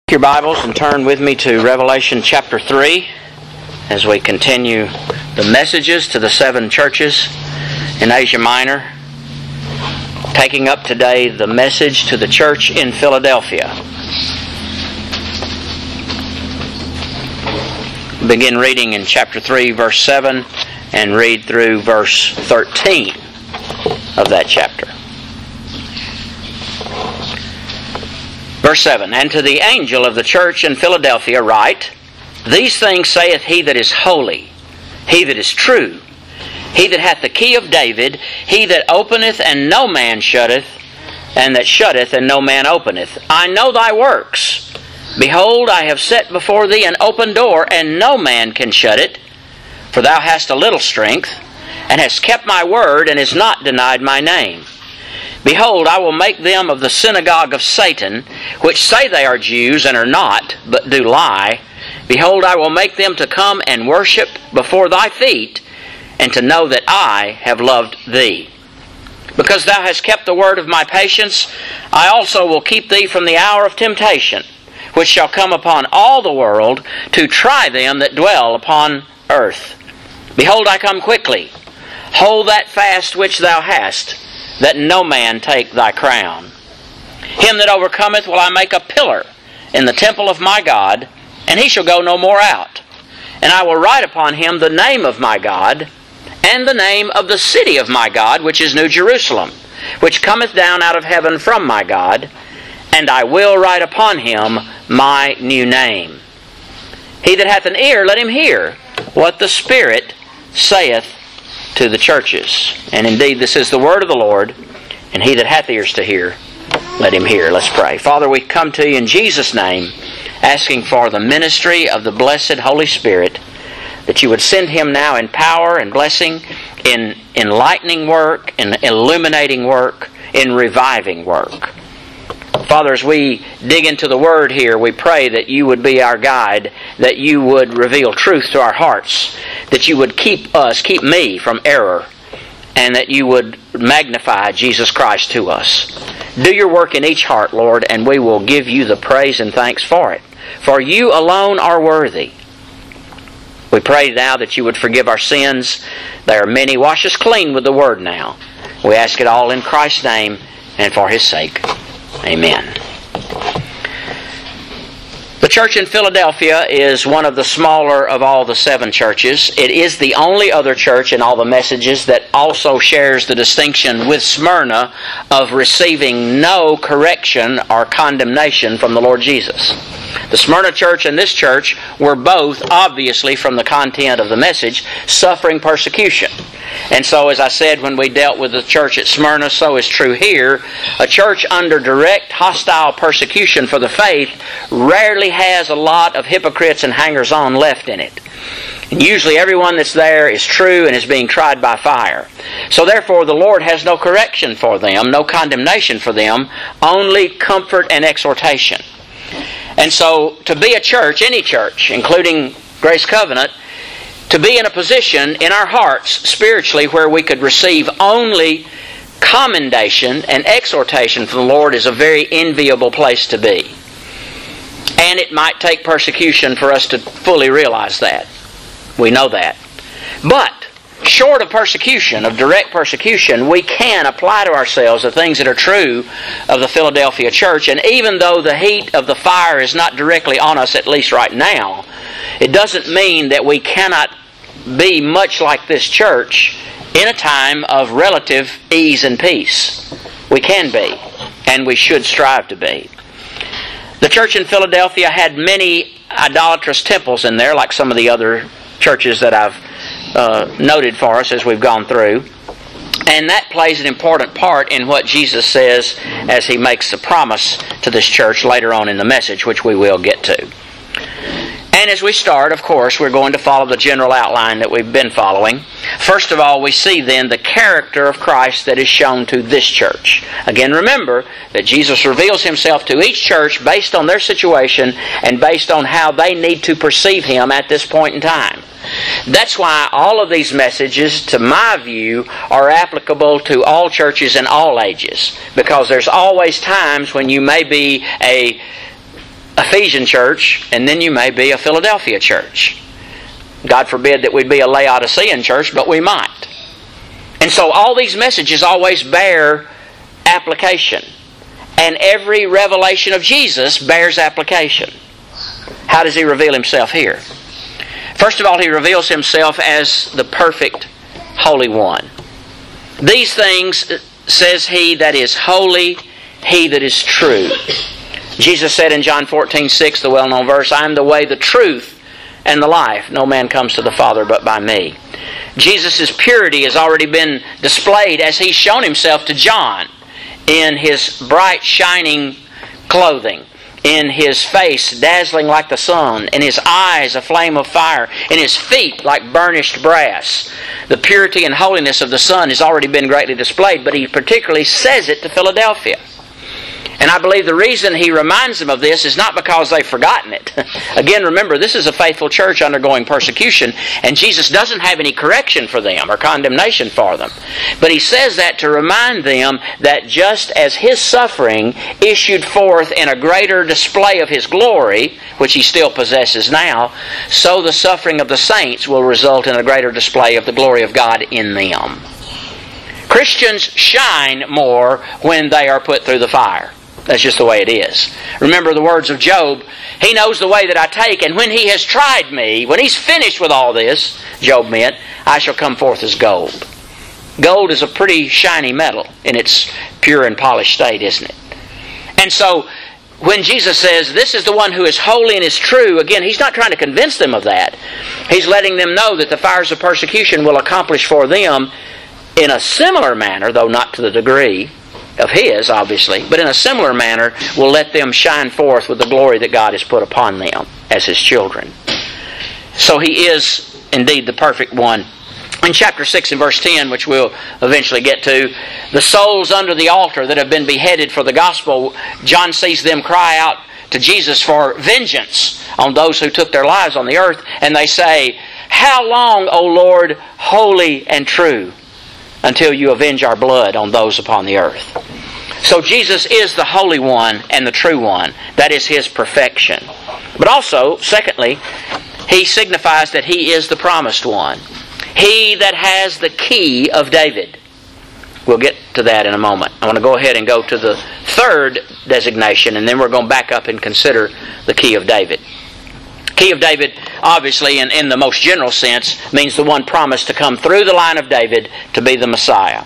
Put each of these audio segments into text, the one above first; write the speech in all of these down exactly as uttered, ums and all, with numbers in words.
Your Bibles and turn with me to Revelation chapter three as we continue the messages to the seven churches in Asia Minor, taking up today the message to the church in Philadelphia. Begin reading in chapter three, verse seven, and read through verse thirteen of that chapter. Verse seven, And to the angel of the church in Philadelphia write, These things saith he that is holy, he that is true, he that hath the key of David, he that openeth and no man shutteth, and that shutteth and no man openeth. I know thy works. Behold, I have set before thee an open door, and no man can shut it. For thou hast a little strength, and hast kept my word, and hast not denied my name. Behold, I will make them of the synagogue of Satan, which say they are Jews, and are not, but do lie. Behold, I will make them to come and worship before thy feet, and to know that I have loved thee. Because thou hast kept the word of my patience, I also will keep thee from the hour of temptation, which shall come upon all the world, to try them that dwell upon earth. Behold, I come quickly. Hold that fast which thou hast, that no man take thy crown. Him that overcometh will I make a pillar in the temple of my God, and he shall go no more out. And I will write upon him the name of my God, and the name of the city of my God, which is New Jerusalem, which cometh down out of heaven from my God, and I will write upon him my new name. He that hath an ear, let him hear what the Spirit saith to the churches. And indeed, this is the word of the Lord, and he that hath ears to hear, let him hear. Let's pray. Father, we come to you in Jesus' name, asking for the ministry of the blessed Holy Spirit, that you would send him now in power and blessing, in enlightening work, in illuminating work, in reviving work. Father, as we dig into the Word here, we pray that you would be our guide, that you would reveal truth to our hearts, that you would keep us, keep me from error, and that you would magnify Jesus Christ to us. Do your work in each heart, Lord, and we will give you the praise and thanks for it. For you alone are worthy. We pray now that you would forgive our sins. There are many. Wash us clean with the Word now. We ask it all in Christ's name and for His sake. Amen. The church in Philadelphia is one of the smaller of all the seven churches. It is the only other church in all the messages that also shares the distinction with Smyrna of receiving no correction or condemnation from the Lord Jesus. The Smyrna church and this church were both, obviously from the content of the message, suffering persecution. And so, as I said when we dealt with the church at Smyrna, so is true here. A church under direct hostile persecution for the faith rarely has a lot of hypocrites and hangers-on left in it. And usually everyone that's there is true and is being tried by fire. So therefore the Lord has no correction for them, no condemnation for them, only comfort and exhortation. And so to be a church, any church, including Grace Covenant, to be in a position in our hearts spiritually where we could receive only commendation and exhortation from the Lord is a very enviable place to be. And it might take persecution for us to fully realize that. We know that. But short of persecution, of direct persecution, we can apply to ourselves the things that are true of the Philadelphia church. And even though the heat of the fire is not directly on us, at least right now, it doesn't mean that we cannot be much like this church in a time of relative ease and peace. We can be, and we should strive to be. The church in Philadelphia had many idolatrous temples in there, like some of the other churches that I've uh, noted for us as we've gone through. And that plays an important part in what Jesus says as He makes the promise to this church later on in the message, which we will get to. And as we start, of course, we're going to follow the general outline that we've been following. First of all, we see then the character of Christ that is shown to this church. Again, remember that Jesus reveals Himself to each church based on their situation and based on how they need to perceive Him at this point in time. That's why all of these messages, to my view, are applicable to all churches in all ages. Because there's always times when you may be a Ephesian church, and then you may be a Philadelphia church. God forbid that we'd be a Laodicean church, but we might. And so all these messages always bear application. And every revelation of Jesus bears application. How does He reveal Himself here? First of all, He reveals Himself as the perfect Holy One. These things says He that is holy, He that is true. Jesus said in John fourteen six, the well-known verse, I am the way, the truth, and the life. No man comes to the Father but by me. Jesus' purity has already been displayed as He's shown Himself to John in His bright shining clothing, in His face dazzling like the sun, in His eyes a flame of fire, in His feet like burnished brass. The purity and holiness of the Son has already been greatly displayed, but He particularly says it to Philadelphia. And I believe the reason He reminds them of this is not because they've forgotten it. Again, remember, this is a faithful church undergoing persecution, and Jesus doesn't have any correction for them or condemnation for them. But He says that to remind them that just as His suffering issued forth in a greater display of His glory, which He still possesses now, so the suffering of the saints will result in a greater display of the glory of God in them. Christians shine more when they are put through the fire. That's just the way it is. Remember the words of Job, He knows the way that I take, and when He has tried me, when He's finished with all this, Job meant, I shall come forth as gold. Gold is a pretty shiny metal in its pure and polished state, isn't it? And so, when Jesus says, this is the one who is holy and is true, again, He's not trying to convince them of that. He's letting them know that the fires of persecution will accomplish for them in a similar manner, though not to the degree of His, obviously, but in a similar manner will let them shine forth with the glory that God has put upon them as His children. So He is indeed the perfect one. In chapter six and verse ten, which we'll eventually get to, the souls under the altar that have been beheaded for the gospel, John sees them cry out to Jesus for vengeance on those who took their lives on the earth, and they say, how long, O Lord, holy and true, until you avenge our blood on those upon the earth? So Jesus is the Holy One and the True One. That is His perfection. But also, secondly, He signifies that He is the Promised One. He that has the key of David. We'll get to that in a moment. I want to go ahead and go to the third designation, and then we're going to back up and consider the key of David. Key of David, obviously, in, in the most general sense, means the one promised to come through the line of David to be the Messiah.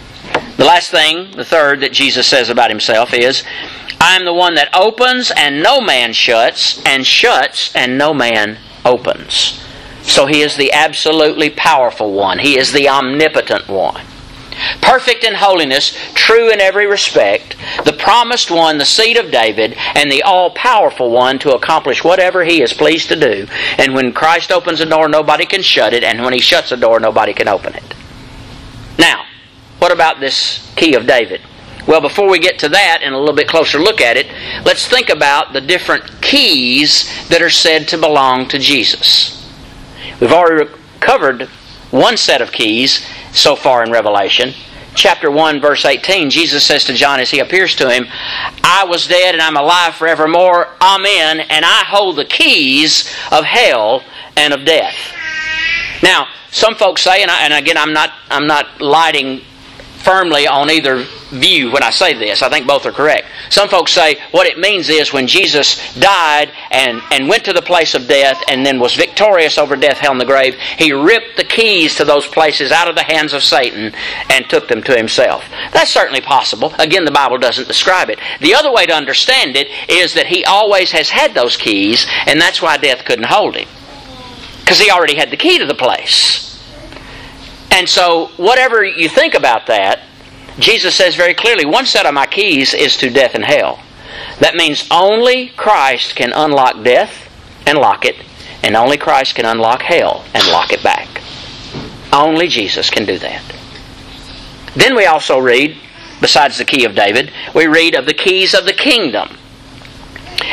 The last thing, the third, that Jesus says about Himself is, I am the one that opens and no man shuts, and shuts and no man opens. So He is the absolutely powerful one. He is the omnipotent one. Perfect in holiness, true in every respect, the promised one, the seed of David, and the all-powerful one to accomplish whatever He is pleased to do. And when Christ opens a door, nobody can shut it, and when He shuts a door, nobody can open it. Now, what about this key of David? Well, before we get to that and a little bit closer look at it, let's think about the different keys that are said to belong to Jesus. We've already covered one set of keys so far in Revelation. Chapter one, verse eighteen, Jesus says to John as He appears to him, I was dead and I'm alive forevermore. Amen. And I hold the keys of hell and of death. Now, some folks say, and, I, and again, I'm not, I'm not lighting firmly on either view when I say this. I think both are correct. Some folks say what it means is when Jesus died and, and went to the place of death and then was victorious over death, hell, and the grave, He ripped the keys to those places out of the hands of Satan and took them to Himself. That's certainly possible. Again, the Bible doesn't describe it. The other way to understand it is that He always has had those keys, and that's why death couldn't hold Him. Because He already had the key to the place. And so, whatever you think about that, Jesus says very clearly, one set of my keys is to death and hell. That means only Christ can unlock death and lock it, and only Christ can unlock hell and lock it back. Only Jesus can do that. Then we also read, besides the key of David, we read of the keys of the kingdom.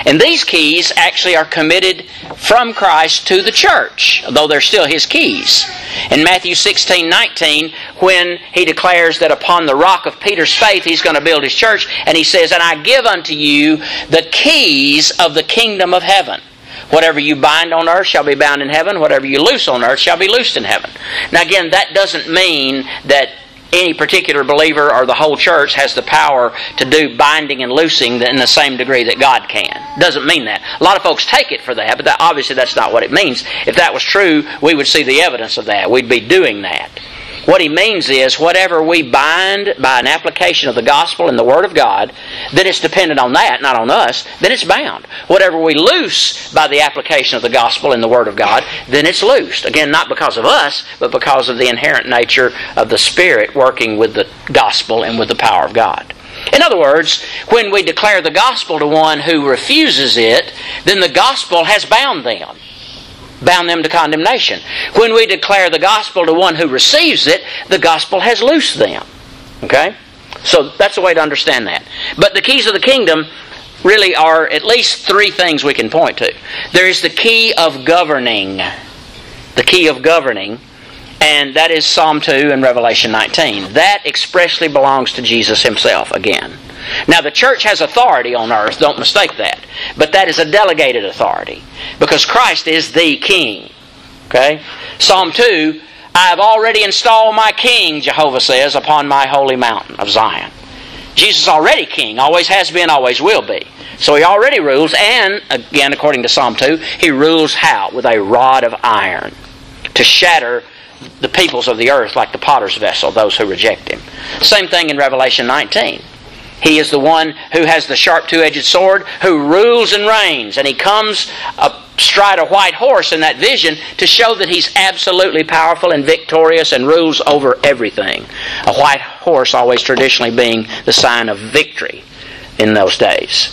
And these keys actually are committed from Christ to the church, though they're still His keys. In Matthew sixteen nineteen, when He declares that upon the rock of Peter's faith He's going to build His church, and He says, "And I give unto you the keys of the kingdom of heaven. Whatever you bind on earth shall be bound in heaven. Whatever you loose on earth shall be loosed in heaven." Now again, that doesn't mean that any particular believer or the whole church has the power to do binding and loosing in the same degree that God can. Doesn't mean that. A lot of folks take it for that, but that, obviously that's not what it means. If that was true, we would see the evidence of that. We'd be doing that. What He means is, whatever we bind by an application of the gospel and the Word of God, then it's dependent on that, not on us, then it's bound. Whatever we loose by the application of the gospel and the Word of God, then it's loosed. Again, not because of us, but because of the inherent nature of the Spirit working with the gospel and with the power of God. In other words, when we declare the gospel to one who refuses it, then the gospel has bound them. Bound them to condemnation. When we declare the gospel to one who receives it, the gospel has loosed them. Okay? So that's a way to understand that. But the keys of the kingdom really are at least three things we can point to. There is the key of governing. The key of governing. And that is Psalm two and Revelation nineteen. That expressly belongs to Jesus Himself again. Now the church has authority on earth, don't mistake that. But that is a delegated authority. Because Christ is the King. Okay? Psalm two, "I have already installed my King," Jehovah says, "upon my holy mountain of Zion." Jesus is already King, always has been, always will be. So He already rules, and again, according to Psalm two, He rules how? With a rod of iron. To shatter the peoples of the earth like the potter's vessel, those who reject Him. Same thing in Revelation nineteen. He is the one who has the sharp two-edged sword, who rules and reigns. And He comes astride a white horse in that vision to show that He's absolutely powerful and victorious and rules over everything. A white horse always traditionally being the sign of victory in those days.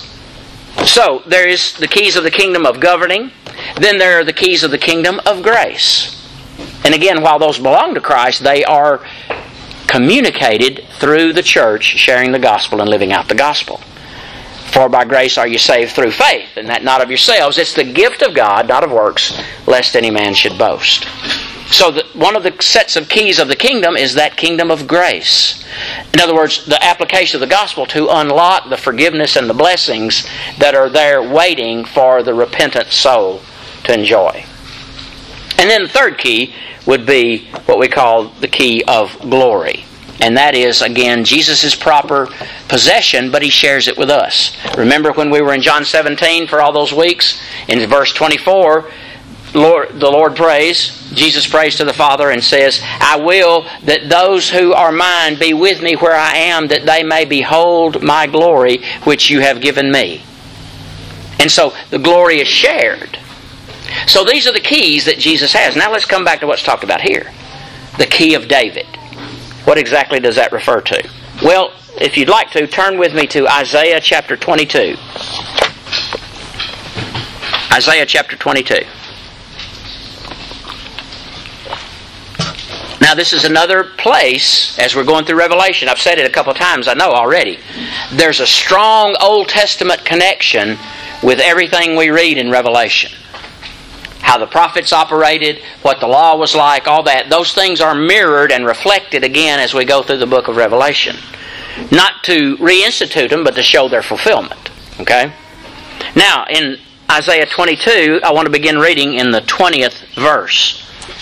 So, there is the keys of the kingdom of governing. Then there are the keys of the kingdom of grace. And again, while those belong to Christ, they are communicated through the church, sharing the gospel and living out the gospel. For by grace are you saved through faith, and that not of yourselves. It's the gift of God, not of works, lest any man should boast. So the, one of the sets of keys of the kingdom is that kingdom of grace. In other words, the application of the gospel to unlock the forgiveness and the blessings that are there waiting for the repentant soul to enjoy. And then the third key would be what we call the key of glory. And that is, again, Jesus' proper possession, but He shares it with us. Remember when we were in John seventeen for all those weeks? In verse twenty-four, Lord, the Lord prays, Jesus prays to the Father and says, "I will that those who are mine be with me where I am, that they may behold my glory which you have given me." And so the glory is shared. So these are the keys that Jesus has. Now let's come back to what's talked about here. The key of David. What exactly does that refer to? Well, if you'd like to, turn with me to Isaiah chapter twenty-two. Isaiah chapter twenty-two. Now this is another place, as we're going through Revelation, I've said it a couple of times, I know already. There's a strong Old Testament connection with everything we read in Revelation. How the prophets operated, what the law was like, all that. Those things are mirrored and reflected again as we go through the book of Revelation. Not to reinstitute them, but to show their fulfillment. Okay? Now, in Isaiah twenty-two, I want to begin reading in the twentieth verse.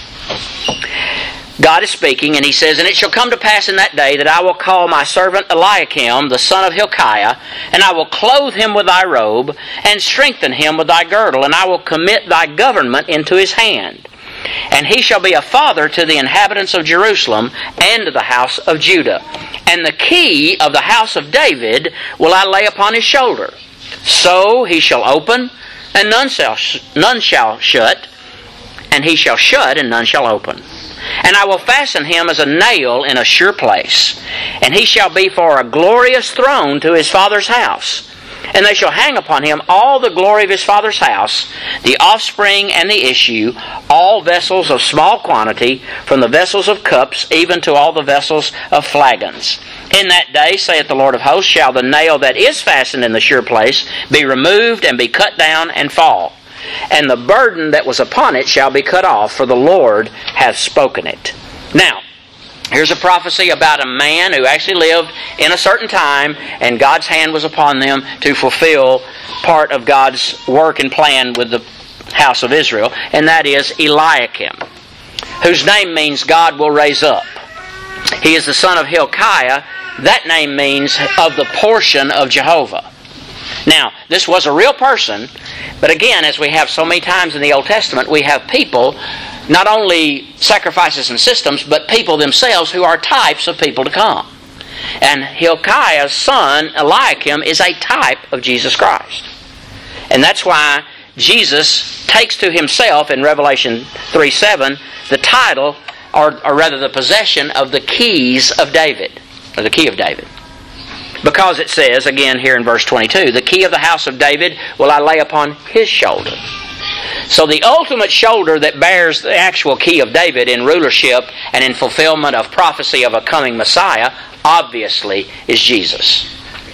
God is speaking, and He says, "And it shall come to pass in that day that I will call my servant Eliakim, the son of Hilkiah, and I will clothe him with thy robe, and strengthen him with thy girdle, and I will commit thy government into his hand. And he shall be a father to the inhabitants of Jerusalem and to the house of Judah. And the key of the house of David will I lay upon his shoulder. So he shall open, and none shall, none shall shut, and he shall shut, and none shall open. And I will fasten him as a nail in a sure place. And he shall be for a glorious throne to his father's house. And they shall hang upon him all the glory of his father's house, the offspring and the issue, all vessels of small quantity, from the vessels of cups even to all the vessels of flagons. In that day, saith the Lord of hosts, shall the nail that is fastened in the sure place be removed and be cut down and fall. And the burden that was upon it shall be cut off, for the Lord hath spoken it. Now, here's a prophecy about a man who actually lived in a certain time, and God's hand was upon them to fulfill part of God's work and plan with the house of Israel, and that is Eliakim, whose name means God will raise up. He is the son of Hilkiah. That name means of the portion of Jehovah. Now, this was a real person, but again, as we have so many times in the Old Testament, we have people, not only sacrifices and systems, but people themselves who are types of people to come. And Hilkiah's son, Eliakim, is a type of Jesus Christ. And that's why Jesus takes to himself in Revelation three seven the title, or, or rather the possession of the keys of David, or the key of David. Because it says, again here in verse twenty-two, the key of the house of David will I lay upon his shoulder. So the ultimate shoulder that bears the actual key of David in rulership and in fulfillment of prophecy of a coming Messiah, obviously, is Jesus.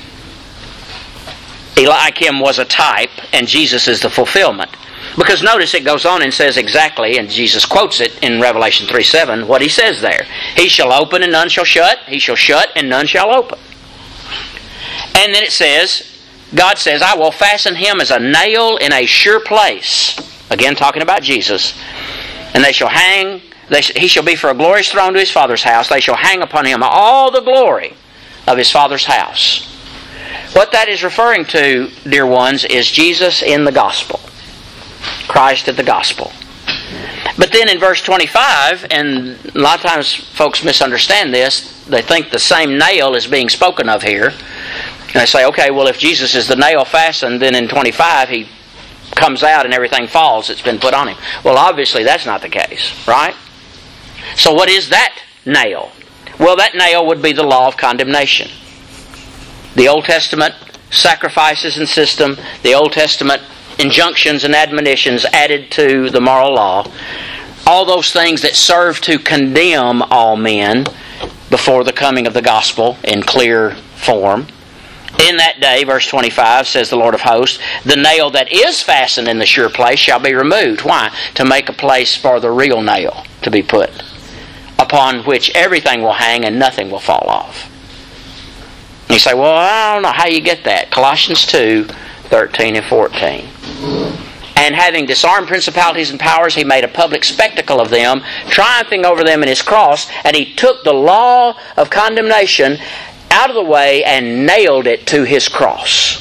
Eliakim was a type, and Jesus is the fulfillment. Because notice it goes on and says exactly, and Jesus quotes it in Revelation three seven, what he says there. He shall open and none shall shut. He shall shut and none shall open. And then it says, God says, I will fasten him as a nail in a sure place. Again, talking about Jesus. And they shall hang, they sh- he shall be for a glorious throne to his father's house. They shall hang upon him all the glory of his father's house. What that is referring to, dear ones, is Jesus in the gospel. Christ at the gospel. But then in verse twenty-five, and a lot of times folks misunderstand this, they think the same nail is being spoken of here. And they say, okay, well, if Jesus is the nail fastened, then in twenty-five he comes out and everything falls that's been put on him. Well, obviously that's not the case, right? So what is that nail? Well, that nail would be the law of condemnation. The Old Testament sacrifices and system, the Old Testament injunctions and admonitions added to the moral law, all those things that serve to condemn all men before the coming of the gospel in clear form. In that day, verse twenty-five, says the Lord of hosts, the nail that is fastened in the sure place shall be removed. Why? To make a place for the real nail to be put, upon which everything will hang and nothing will fall off. And you say, well, I don't know how you get that. Colossians two, thirteen and fourteen. And having disarmed principalities and powers, he made a public spectacle of them, triumphing over them in his cross, and he took the law of condemnation out of the way and nailed it to his cross.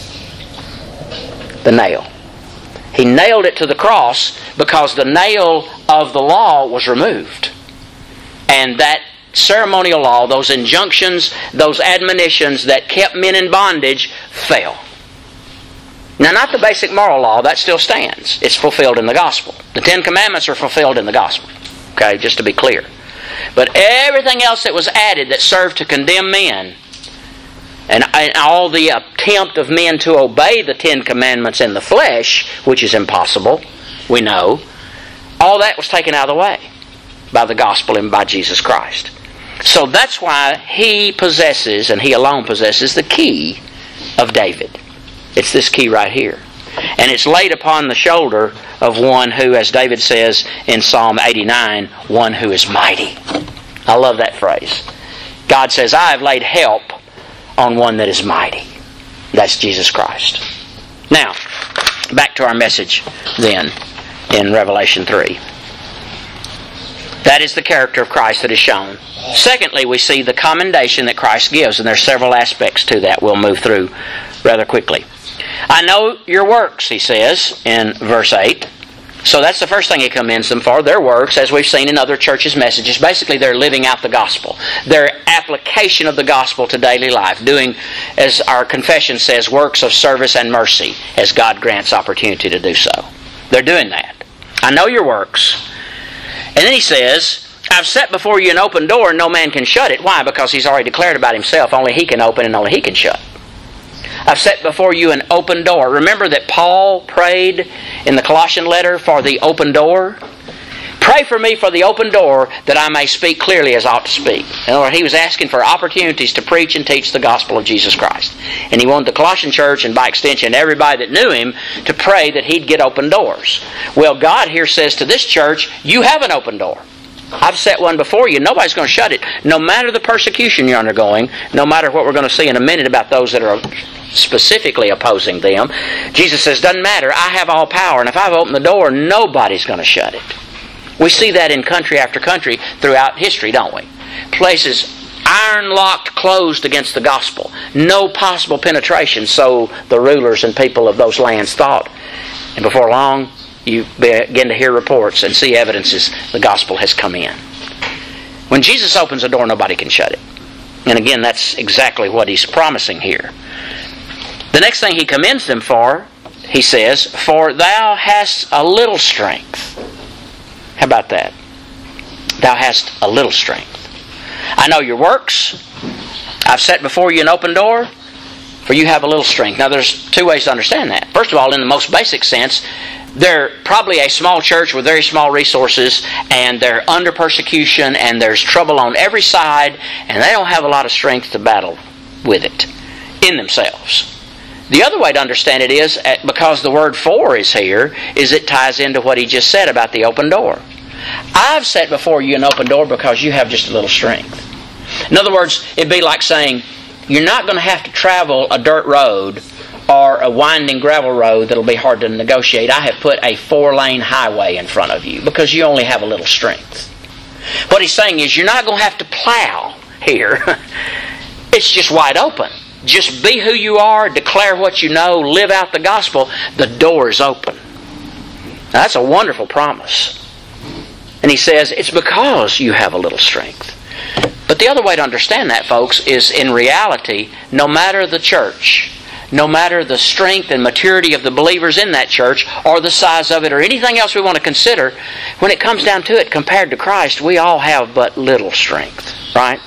The nail. He nailed it to the cross because the nail of the law was removed. And that ceremonial law, those injunctions, those admonitions that kept men in bondage, fell. Now, not the basic moral law, that still stands. It's fulfilled in the gospel. The Ten Commandments are fulfilled in the gospel. Okay, just to be clear. But everything else that was added that served to condemn men, and, and all the attempt of men to obey the Ten Commandments in the flesh, which is impossible, we know, all that was taken out of the way by the gospel and by Jesus Christ. So that's why he possesses, and he alone possesses, the key of David. It's this key right here. And it's laid upon the shoulder of one who, as David says in Psalm eighty-nine, one who is mighty. I love that phrase. God says, I have laid help on one that is mighty. That's Jesus Christ. Now, back to our message then in Revelation three. That is the character of Christ that is shown. Secondly, we see the commendation that Christ gives, and there are several aspects to that we'll move through rather quickly. I know your works, he says in verse eight. So that's the first thing he commends them for, their works, as we've seen in other churches' messages. Basically, they're living out the gospel. Their application of the gospel to daily life. Doing, as our confession says, works of service and mercy, as God grants opportunity to do so. They're doing that. I know your works. And then he says, I've set before you an open door and no man can shut it. Why? Because he's already declared about himself. Only he can open and only he can shut. I've set before you an open door. Remember that Paul prayed in the Colossian letter for the open door? Pray for me for the open door that I may speak clearly as I ought to speak. In other words, he was asking for opportunities to preach and teach the gospel of Jesus Christ. And he wanted the Colossian church, and by extension everybody that knew him, to pray that he'd get open doors. Well, God here says to this church, you have an open door. I've set one before you. Nobody's going to shut it. No matter the persecution you're undergoing, no matter what we're going to see in a minute about those that are specifically opposing them, Jesus says, doesn't matter. I have all power, and if I've opened the door, nobody's going to shut it. We see that in country after country throughout history, don't we? Places iron-locked, closed against the gospel. No possible penetration, so the rulers and people of those lands thought. And before long, you begin to hear reports and see evidences the gospel has come in. When Jesus opens a door, nobody can shut it. And again, that's exactly what he's promising here. The next thing he commends them for, he says, for thou hast a little strength. How about that? Thou hast a little strength. I know your works. I've set before you an open door, for you have a little strength. Now there's two ways to understand that. First of all, in the most basic sense, they're probably a small church with very small resources, and they're under persecution, and there's trouble on every side, and they don't have a lot of strength to battle with it in themselves. The other way to understand it is, because the word for is here, is it ties into what he just said about the open door. I've set before you an open door because you have just a little strength. In other words, it'd be like saying, you're not going to have to travel a dirt road or a winding gravel road that'll be hard to negotiate. I have put a four-lane highway in front of you because you only have a little strength. What he's saying is, you're not going to have to plow here. It's just wide open. Just be who you are, declare what you know, live out the gospel. The door is open. Now, that's a wonderful promise. And he says, it's because you have a little strength. But the other way to understand that, folks, is in reality, no matter the church, no matter the strength and maturity of the believers in that church, or the size of it, or anything else we want to consider, when it comes down to it, compared to Christ, we all have but little strength, right?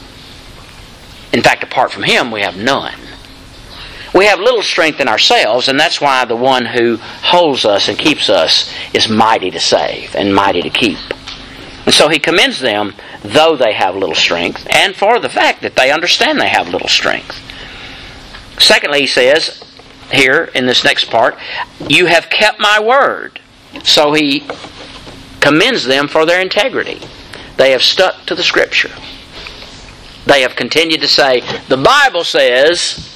In fact, apart from Him, we have none. We have little strength in ourselves, and that's why the one who holds us and keeps us is mighty to save and mighty to keep. And so he commends them, though they have little strength, and for the fact that they understand they have little strength. Secondly, he says here in this next part, you have kept my word. So he commends them for their integrity. They have stuck to the Scripture. They have continued to say, the Bible says,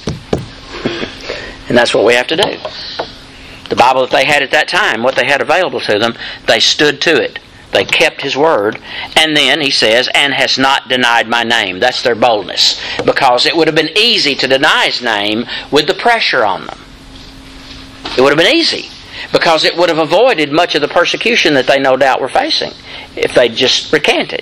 and that's what we have to do. The Bible that they had at that time, what they had available to them, they stood to it. They kept His word. And then he says, and has not denied my name. That's their boldness. Because it would have been easy to deny His name with the pressure on them. It would have been easy. Because it would have avoided much of the persecution that they no doubt were facing if they just recanted.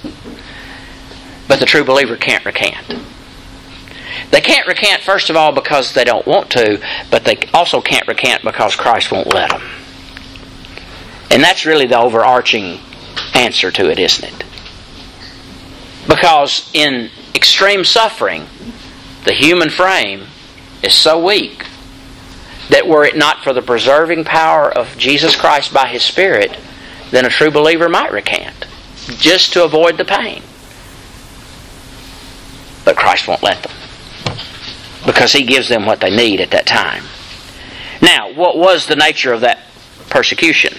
But the true believer can't recant. They can't recant, first of all, because they don't want to, but they also can't recant because Christ won't let them. And that's really the overarching answer to it, isn't it? Because in extreme suffering, the human frame is so weak that were it not for the preserving power of Jesus Christ by His Spirit, then a true believer might recant, just to avoid the pain. But Christ won't let them, because He gives them what they need at that time. Now, what was the nature of that persecution?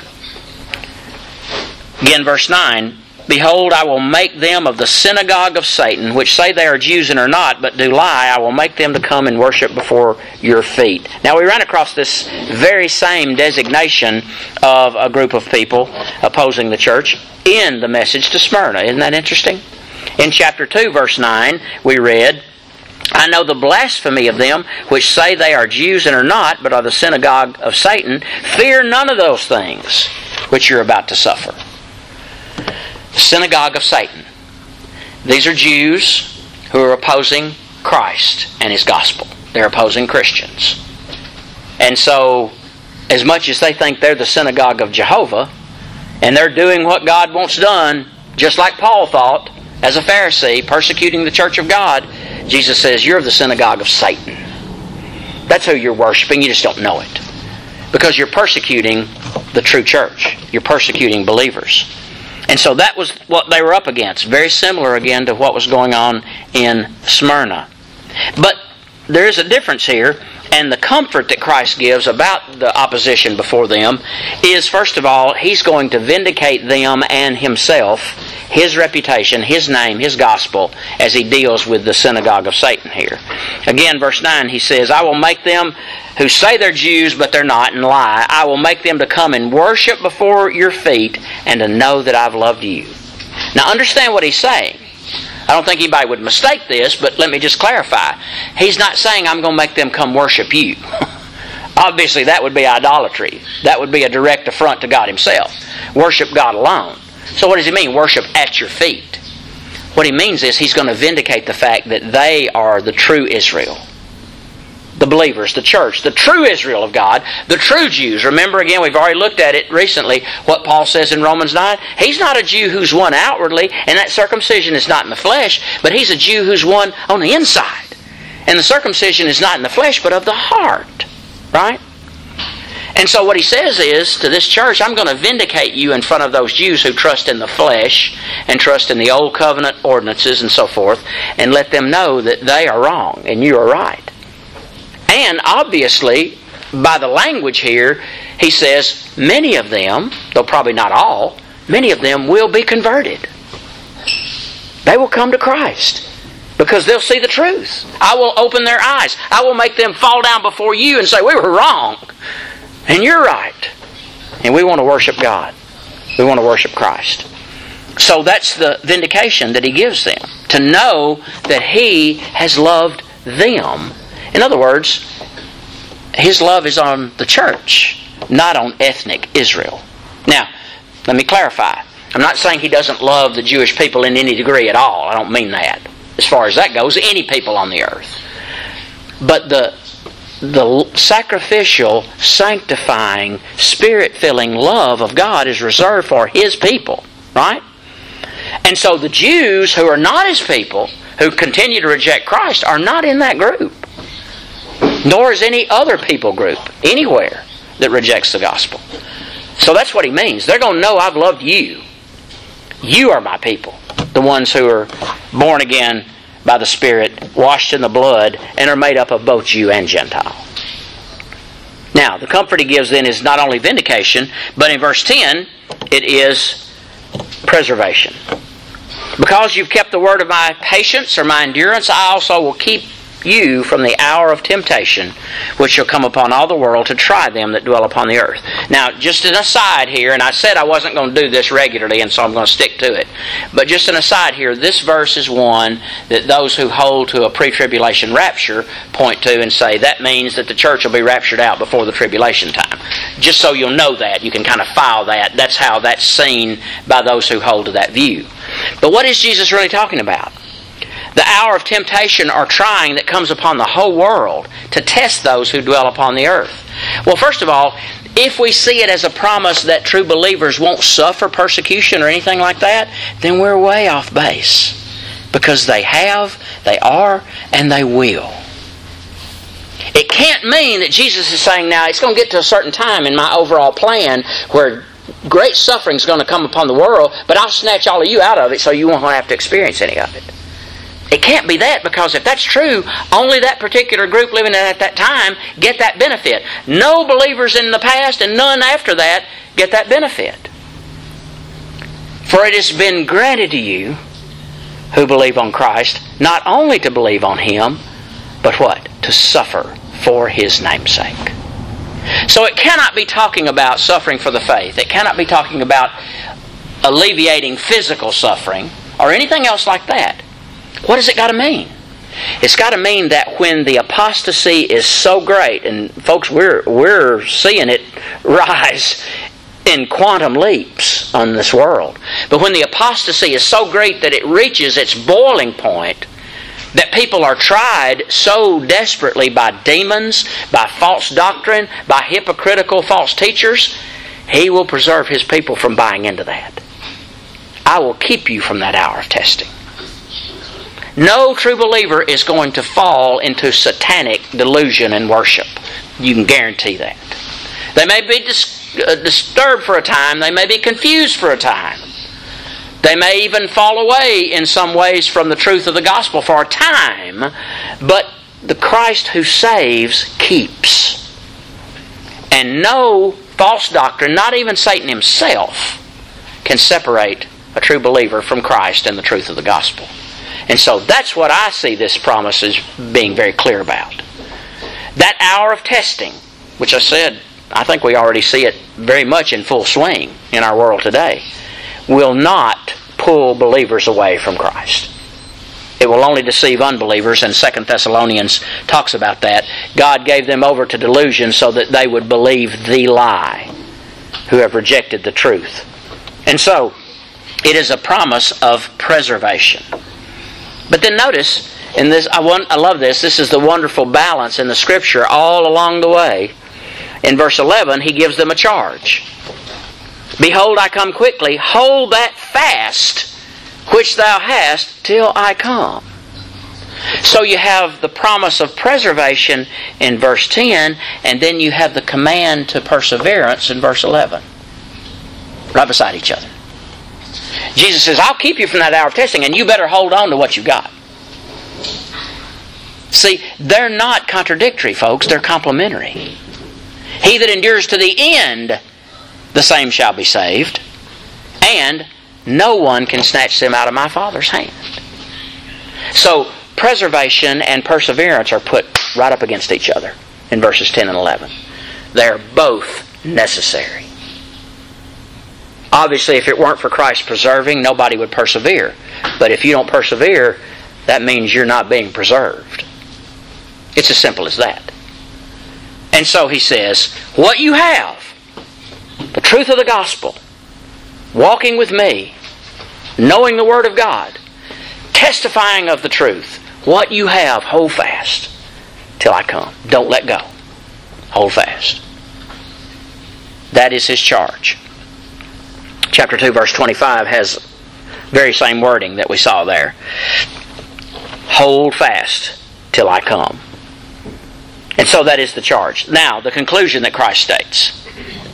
Again, verse nine, behold, I will make them of the synagogue of Satan, which say they are Jews and are not, but do lie. I will make them to come and worship before your feet. Now, we ran across this very same designation of a group of people opposing the church in the message to Smyrna. Isn't that interesting? In chapter two, verse nine, we read, I know the blasphemy of them which say they are Jews and are not, but are the synagogue of Satan. Fear none of those things which you're about to suffer. Synagogue of Satan. These are Jews who are opposing Christ and His gospel. They're opposing Christians. And so, as much as they think they're the synagogue of Jehovah, and they're doing what God wants done, just like Paul thought, as a Pharisee, persecuting the church of God, Jesus says, you're the synagogue of Satan. That's who you're worshiping. You just don't know it. Because you're persecuting the true church. You're persecuting believers. And so that was what they were up against. Very similar again to what was going on in Smyrna. But there is a difference here. And the comfort that Christ gives about the opposition before them is, first of all, He's going to vindicate them and Himself, His reputation, His name, His gospel, as He deals with the synagogue of Satan here. Again, verse nine, He says, I will make them who say they're Jews, but they're not, and lie. I will make them to come and worship before your feet, and to know that I've loved you. Now understand what He's saying. I don't think anybody would mistake this, but let me just clarify. He's not saying I'm going to make them come worship you. Obviously, that would be idolatry. That would be a direct affront to God Himself. Worship God alone. So what does He mean, worship at your feet? What He means is He's going to vindicate the fact that they are the true Israel. The believers, the church, the true Israel of God, the true Jews. Remember again, we've already looked at it recently, what Paul says in Romans nine. He's not a Jew who's one outwardly, and that circumcision is not in the flesh, but he's a Jew who's one on the inside. And the circumcision is not in the flesh, but of the heart. Right? And so what he says is, to this church, I'm going to vindicate you in front of those Jews who trust in the flesh, and trust in the old covenant ordinances and so forth, and let them know that they are wrong, and you are right. And obviously, by the language here, he says many of them, though probably not all, many of them will be converted. They will come to Christ because they'll see the truth. I will open their eyes. I will make them fall down before you and say, we were wrong, and you're right. And we want to worship God. We want to worship Christ. So that's the vindication that he gives them, to know that he has loved them. In other words, his love is on the church, not on ethnic Israel. Now, let me clarify. I'm not saying he doesn't love the Jewish people in any degree at all. I don't mean that. As far as that goes, any people on the earth. But the, the sacrificial, sanctifying, spirit-filling love of God is reserved for his people. Right? And so the Jews who are not his people, who continue to reject Christ, are not in that group. Nor is any other people group anywhere that rejects the gospel. So that's what he means. They're going to know I've loved you. You are my people. The ones who are born again by the Spirit, washed in the blood, and are made up of both Jew and Gentile. Now, the comfort he gives then is not only vindication, but in verse ten, it is preservation. Because you've kept the word of my patience or my endurance, I also will keep you from the hour of temptation, which shall come upon all the world to try them that dwell upon the earth. Now, just an aside here, and I said I wasn't going to do this regularly, and so I'm going to stick to it. But just an aside here, this verse is one that those who hold to a pre-tribulation rapture point to and say that means that the church will be raptured out before the tribulation time. Just so you'll know that, you can kind of file that. That's how that's seen by those who hold to that view. But what is Jesus really talking about? The hour of temptation or trying that comes upon the whole world to test those who dwell upon the earth. Well, first of all, if we see it as a promise that true believers won't suffer persecution or anything like that, then we're way off base. Because they have, they are, and they will. It can't mean that Jesus is saying, now it's going to get to a certain time in my overall plan where great suffering is going to come upon the world, but I'll snatch all of you out of it so you won't have to experience any of it. It can't be that, because if that's true, only that particular group living at that time get that benefit. No believers in the past and none after that get that benefit. For it has been granted to you who believe on Christ, not only to believe on Him, but what? To suffer for His name's sake. So it cannot be talking about suffering for the faith. It cannot be talking about alleviating physical suffering or anything else like that. What does it got to mean? It's got to mean that when the apostasy is so great, and folks, we're we're seeing it rise in quantum leaps on this world. But when the apostasy is so great that it reaches its boiling point, that people are tried so desperately by demons, by false doctrine, by hypocritical false teachers, He will preserve His people from buying into that. I will keep you from that hour of testing. No true believer is going to fall into satanic delusion and worship. You can guarantee that. They may be dis- uh, disturbed for a time. They may be confused for a time. They may even fall away in some ways from the truth of the gospel for a time. But the Christ who saves keeps. And no false doctrine, not even Satan himself, can separate a true believer from Christ and the truth of the gospel. And so that's what I see this promise as being very clear about. That hour of testing, which I said, I think we already see it very much in full swing in our world today, will not pull believers away from Christ. It will only deceive unbelievers, and Second Thessalonians talks about that. God gave them over to delusion so that they would believe the lie, who have rejected the truth. And so, it is a promise of preservation. But then notice, in this, I, want, I love this, this is the wonderful balance in the Scripture all along the way. In verse eleven, he gives them a charge. Behold, I come quickly, hold that fast which thou hast till I come. So you have the promise of preservation in verse ten, and then you have the command to perseverance in verse eleven. Right beside each other. Jesus says, I'll keep you from that hour of testing, and you better hold on to what you've got. See, they're not contradictory, folks. They're complementary. He that endures to the end, the same shall be saved, and no one can snatch them out of my Father's hand. So, preservation and perseverance are put right up against each other in verses ten and eleven. They're both necessary. Obviously, if it weren't for Christ preserving, nobody would persevere. But if you don't persevere, that means you're not being preserved. It's as simple as that. And so he says, what you have, the truth of the gospel, walking with me, knowing the Word of God, testifying of the truth, what you have, hold fast till I come. Don't let go. Hold fast. That is his charge. Chapter two, verse twenty-five has very same wording that we saw there. Hold fast till I come. And so that is the charge. Now, the conclusion that Christ states.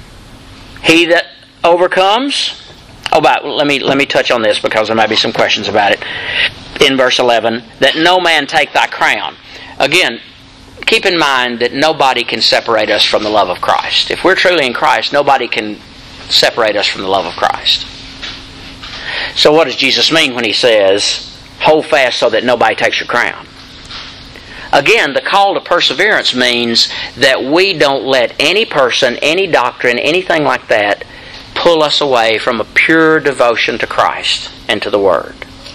He that overcomes... Oh, but let me let me touch on this because there may be some questions about it. In verse eleven, that no man take thy crown. Again, keep in mind that nobody can separate us from the love of Christ. If we're truly in Christ, nobody can separate us from the love of Christ. So what does Jesus mean when he says, hold fast so that nobody takes your crown? Again, the call to perseverance means that we don't let any person, any doctrine, anything like that pull us away from a pure devotion to Christ and to the Word.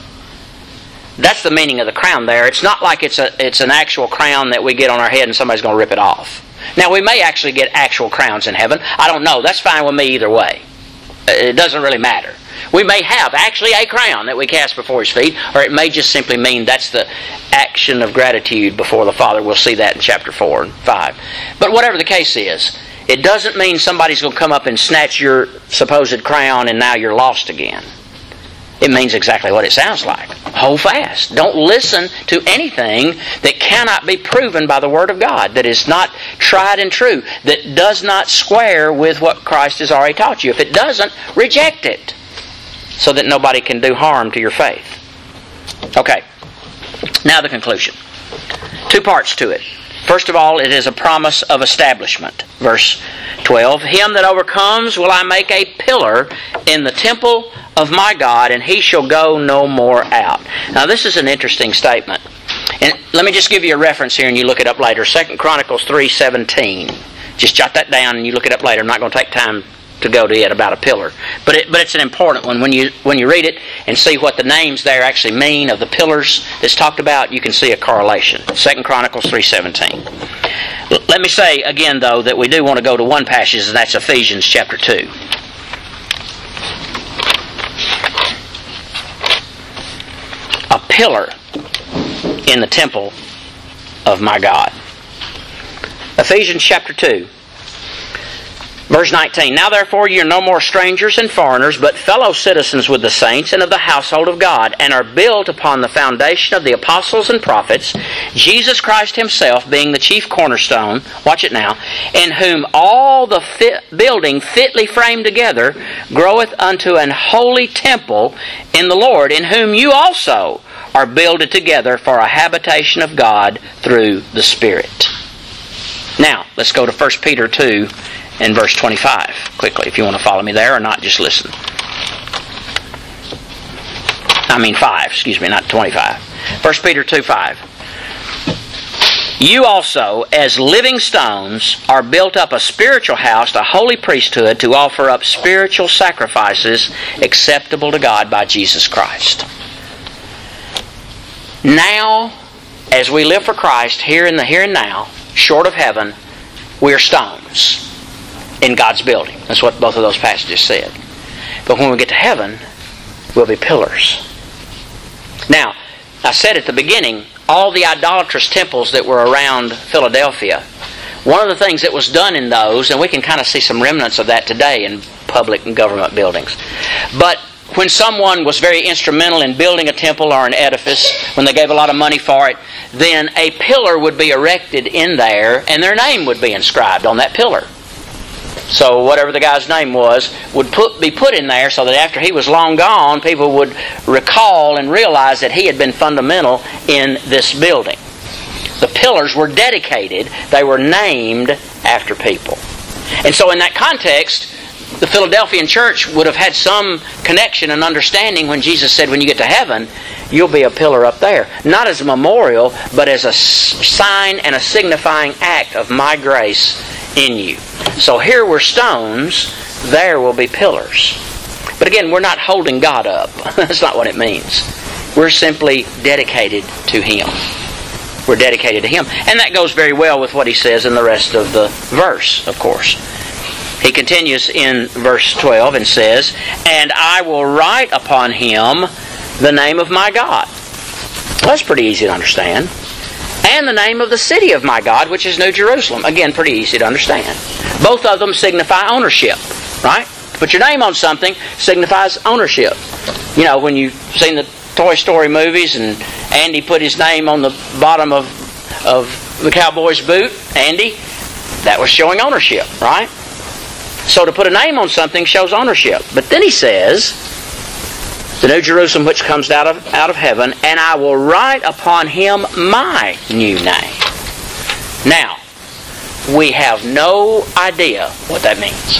That's the meaning of the crown there. It's not like it's a it's an actual crown that we get on our head and somebody's going to rip it off. Now, we may actually get actual crowns in heaven. I don't know. That's fine with me either way. It doesn't really matter. We may have actually a crown that we cast before His feet, or it may just simply mean that's the action of gratitude before the Father. We'll see that in chapter four and five. But whatever the case is, it doesn't mean somebody's going to come up and snatch your supposed crown and now you're lost again. It means exactly what it sounds like. Hold fast. Don't listen to anything that cannot be proven by the Word of God, that is not tried and true, that does not square with what Christ has already taught you. If it doesn't, reject it, so that nobody can do harm to your faith. Okay, now the conclusion. Two parts to it. First of all, it is a promise of establishment. Verse twelve, him that overcomes will I make a pillar in the temple of my God, and he shall go no more out. Now this is an interesting statement. And let me just give you a reference here and you look it up later. Second Chronicles three seventeen. Just jot that down and you look it up later. I'm not going to take time to go to it about a pillar. But it, but it's an important one. When you when you read it and see what the names there actually mean of the pillars that's talked about, you can see a correlation. Second Chronicles three seventeen. Let me say again, though, that we do want to go to one passage, and that's Ephesians chapter two. A pillar in the temple of my God. Ephesians chapter two. Verse nineteen, Now therefore ye are no more strangers and foreigners, but fellow citizens with the saints and of the household of God, and are built upon the foundation of the apostles and prophets, Jesus Christ Himself being the chief cornerstone, watch it now, in whom all the fit building fitly framed together groweth unto an holy temple in the Lord, in whom you also are builded together for a habitation of God through the Spirit. Now, let's go to First Peter two and verse twenty-five, quickly, if you want to follow me there or not, just listen. I mean five, excuse me, not twenty-five. First Peter two five. You also, as living stones, are built up a spiritual house, a holy priesthood, to offer up spiritual sacrifices acceptable to God by Jesus Christ. Now, as we live for Christ, here in the here and now, short of heaven, we are stones in God's building. That's what both of those passages said. But when we get to heaven, we'll be pillars. Now, I said at the beginning, all the idolatrous temples that were around Philadelphia, one of the things that was done in those, and we can kind of see some remnants of that today in public and government buildings, but when someone was very instrumental in building a temple or an edifice, when they gave a lot of money for it, then a pillar would be erected in there and their name would be inscribed on that pillar. So whatever the guy's name was would put, be put in there so that after he was long gone, people would recall and realize that he had been fundamental in this building. The pillars were dedicated. They were named after people. And so in that context, the Philadelphian church would have had some connection and understanding when Jesus said, when you get to heaven, you'll be a pillar up there. Not as a memorial, but as a sign and a signifying act of my grace in you. So here we're stones, there will be pillars. But again, we're not holding God up. That's not what it means. We're simply dedicated to Him. We're dedicated to Him. And that goes very well with what he says in the rest of the verse, of course. He continues in verse twelve and says, And I will write upon him the name of my God. Well, that's pretty easy to understand. And the name of the city of my God, which is New Jerusalem. Again, pretty easy to understand. Both of them signify ownership, right? To put your name on something signifies ownership. You know, when you've seen the Toy Story movies and Andy put his name on the bottom of, of the cowboy's boot, Andy, that was showing ownership, right? So to put a name on something shows ownership. But then he says, the New Jerusalem which comes out of, out of heaven, and I will write upon him my new name. Now, we have no idea what that means.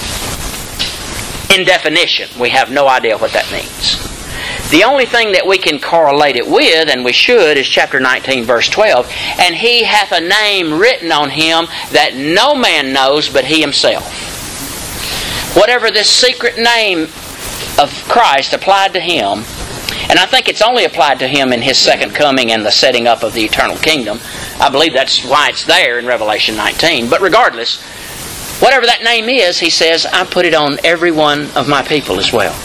In definition, we have no idea what that means. The only thing that we can correlate it with, and we should, is chapter nineteen, verse twelve. And he hath a name written on him that no man knows but he himself. Whatever this secret name of Christ applied to him, and I think it's only applied to him in his second coming and the setting up of the eternal kingdom. I believe that's why it's there in Revelation nineteen. But regardless, whatever that name is, he says, I put it on every one of my people as well.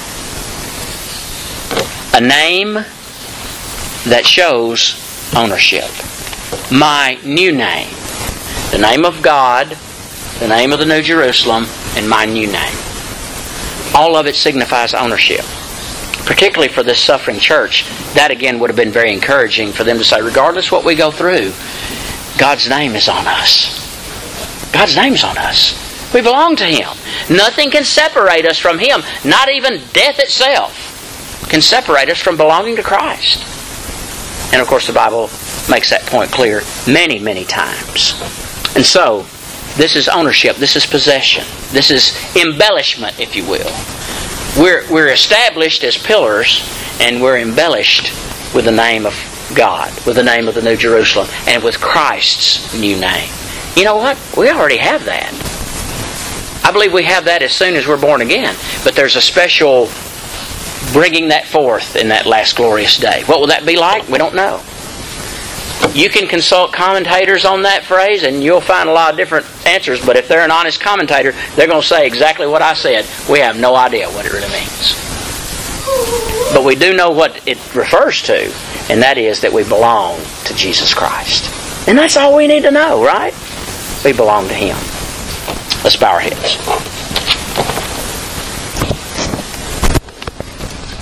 A name that shows ownership. My new name. The name of God, the name of the New Jerusalem, and my new name. All of it signifies ownership. Particularly for this suffering church, that again would have been very encouraging for them to say, regardless what we go through, God's name is on us. God's name is on us. We belong to Him. Nothing can separate us from Him. Not even death itself can separate us from belonging to Christ. And of course the Bible makes that point clear many, many times. And so, this is ownership. This is possession. This is embellishment, if you will. We're, we're established as pillars, and we're embellished with the name of God, with the name of the New Jerusalem, and with Christ's new name. You know what? We already have that. I believe we have that as soon as we're born again. But there's a special bringing that forth in that last glorious day. What will that be like? We don't know. You can consult commentators on that phrase and you'll find a lot of different answers, but if they're an honest commentator, they're going to say exactly what I said. We have no idea what it really means. But we do know what it refers to, and that is that we belong to Jesus Christ. And that's all we need to know, right? We belong to Him. Let's bow our heads.